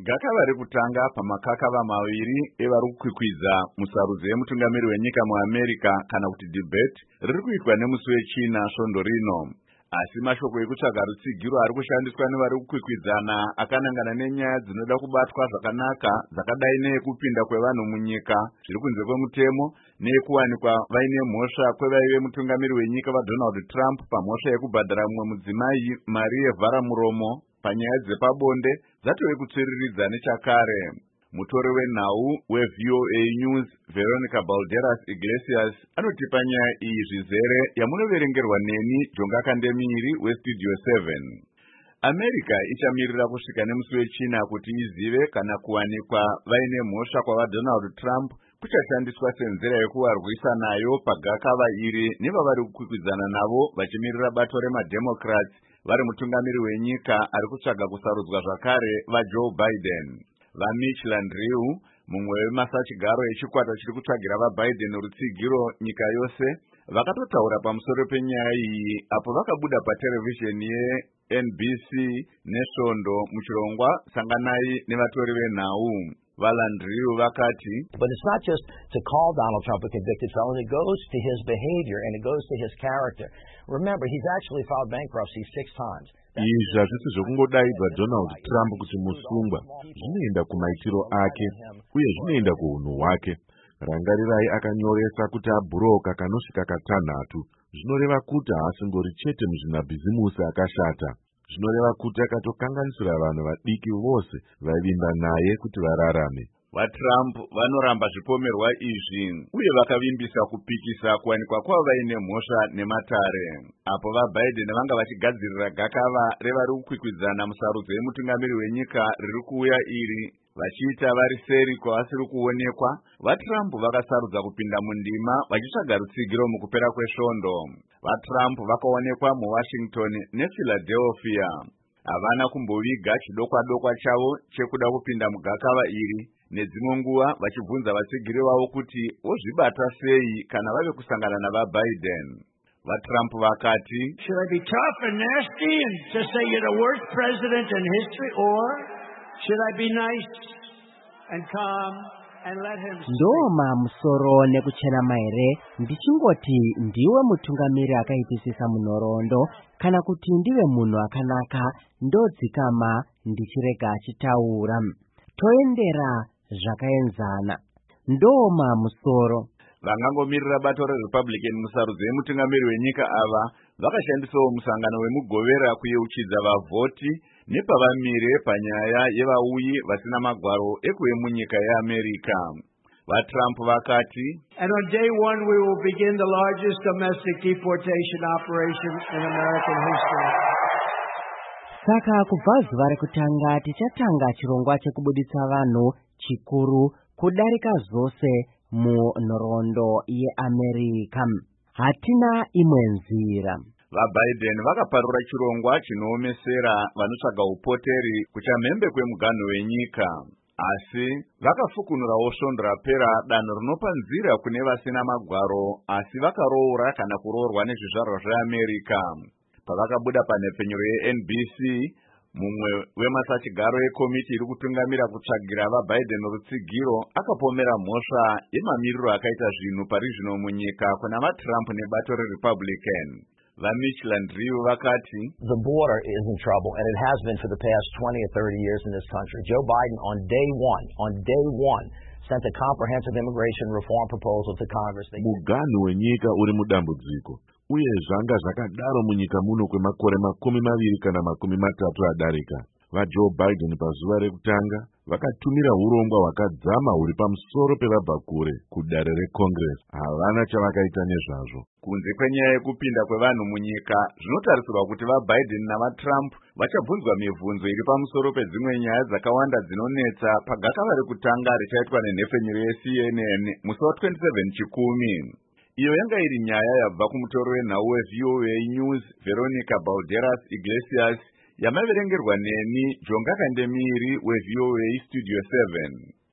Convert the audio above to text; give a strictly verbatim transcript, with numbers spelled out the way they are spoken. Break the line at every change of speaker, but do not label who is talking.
Gakava rekutanga pamakakava maviri evari kukwikwiza musarudzo yemutungamiri wenyika muAmerica kana kuti debate riri kuitwa nemusi wechina svondo rino. Asi mashoko ekutsvaga rutsigiro ari kushandiswa nevari kukwikwizana akanangana nenyaya dzinoda kubatwa zvakanaka dzakadai neyekupinda kwevanhu munyika zviri kunze kwemutemo neyekuwanikwa vaine mhosva kwevaive mutungamiri wenyika vaDonald Trump pamhosva yekubhadhara mumwe mudzimai mari yevharamuromo panyaya dzepabonde dzatove kutsviriridza nechakare. Mutori wenhau weV O A News Veronica Balderas Iglesias anotipa nyaya iyi zvizere yamunoverengerwa neni Jonga Kandemiri weStudio seven. America ichamirira kusvika nemusi wechina kuti izive kana kuwanikwa vaine mhosva kwavaDonald Trump kuchashandiswa senzira yekuvarwisa nayo pagakava iri nevavari kukwikwidzana navo vachimirira bato remademocrats vari mutungamiri wenyika ari kutsvaga kusarudzwa zvakare vaJoe Biden. VaMitch Landrieu, mumwe wemasachigaro echikwata chiri kutsvagira vaBiden rutsigiro nyika yose, vakatotaura pamusoro penyaya iyi apo vakabuda paterevhizheni yeN B C nesvondo muchirongwa Sanganai nevatori venhau. VaLandrieu vakati,
But it's not just to call Donald Trump a convicted felon, it goes to his behavior and it goes to his character. Remember, he's actually filed bankruptcy six times.
Izvi hazvisi zvokungodaidza Donald Trump kuti musungwa, zvinoenda kumaitiro ake uye zvinoenda kuunhu hwake. Rangarirai akanyoresa kuti abhuroka kanosvika katanhatu. Zvinoreva kuti haasingori chete muzvinabhizimusi akashata. Zvinoreva kuti akatokanganisira vanhu vadiki vose vaivimba naye kuti vararame.
VaTrump vanoramba zvipomerwa izvi uye vakavimbisa kupikisa kuwanikwa kwavo vaine mhosva nematare. Apo vaBiden vanga vachigadzirira gakava revari kukwikwidzana musarudzo yemutungamiri wenyika riri kuuya iri vachiita vari seri kwavasiri kuonekwa, vaTrump vakasarudza kupinda mundima vachitsvaga rutsigiro mukupera kwesvondo. VaTrump vakaonekwa muWashington nePhiladelphia. Havana kumboviga chidokwa-dokwa chavo chekuda kupinda mugakava iri, nedzimwe nguva vachibvunza vatsigiri vavo kuti vozvibata sei kana vave kusangana navaBiden. VaTrump vakati,
Should I be tough and nasty and just say you're the worst president in history, or should I be nice and calm and let him speak?
Ndoma musoro nekuchena maere ndichingoti ndiwe mutungamiri akaipisisa munhoroondo kana kuti ndiwe munhu akanaka ndodzikama ndichirega achitaura. Toendera zvakaenzana. Ndoma musoro.
Vangangomirira bato reRepublican musarudzo yemutungamiri wenyika ava vakashandisawo musangano wemugovera kuyeuchidza vavhoti nepavamire panyaya yevauyi vasina magwaro ekuuya munyika yeAmerica. VaTrump vakati,
And on day one we will begin the largest domestic deportation operation in American history.
Saka kubva zuva rekutanga tichatanga chirongwa chekubuditsa vanhu chikuru kudarika zvose munhoroondo yeAmerica. Hatina imwe nzira.
VaBiden vakaparura chirongwa chinoomesera vanotsvaga upoteri kuchamhembe kwemuganho wenyika. Asi vakafukunurawo svondo rapera danho rinopa nzira kune vasina magwaro asi vakaroora kana kuroorwa nezvizvarwa zveAmerica. Pavakabuda panhepfenyuro yeN B C, mumwe wemasachigaro ekomiti iri kutungamira kutsvagira vaBiden rutsigiro akapomera mhosva yemamiriro akaita zvinhu pari zvino munyika kuna vaTrump nebato reRepublican. VaMitch Landrieu vakati,
The border is in trouble, and it has been for the past twenty or thirty years in this country. Joe Biden, on day one, on day one, sent a comprehensive immigration reform proposal to Congress.
Muganhu wenyika uri mudambudziko, uye zvanga zvakadaro munyika muno kwemakore makumi maviri kana makumi matatu adarika. VaJoe Biden pazuva rekutanga vakatumira urongwa hwakadzama huri pamusoro pevabvakure kudare reCongress. Havana chavakaita nezvazvo.
Kunze kwenyaya yekupinda kwevanhu munyika, zvinotarisirwa kuti vaBiden navaTrump vachabvunzwa mibvunzo iri pamusoro pedzimwe nyaya dzakawanda dzinonetsa pagakava rekutanga richaitwa nenhepfenyuro yeC N N musi wa27 chikumi. Iyo yanga iri nyaya yabva kumutori wenhau weV O A News Veronica Balderas Iglesias yamaverengerwa neni Jonga Kandemiri weV O A Studio seven.